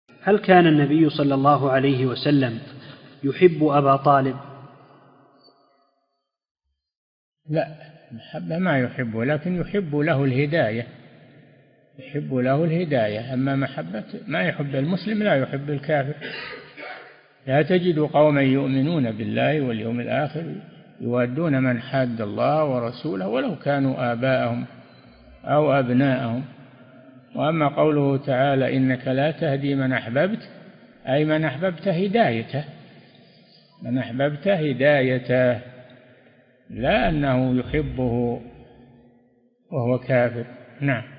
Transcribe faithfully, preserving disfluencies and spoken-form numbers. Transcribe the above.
هل كان النبي صلى الله عليه وسلم يحب أبا طالب؟ لا، محبة ما يحبه، لكن يحب له الهداية، يحب له الهداية. أما محبة ما يحب المسلم لا يحب الكافر. لا تجد قوما يؤمنون بالله واليوم الآخر يوادون من حاد الله ورسوله ولو كانوا آباءهم أو أبناءهم. وأما قوله تعالى إنك لا تهدي من أحببت، أي من أحببت هدايته، من أحببت هدايته، لا أنه يحبه وهو كافر. نعم.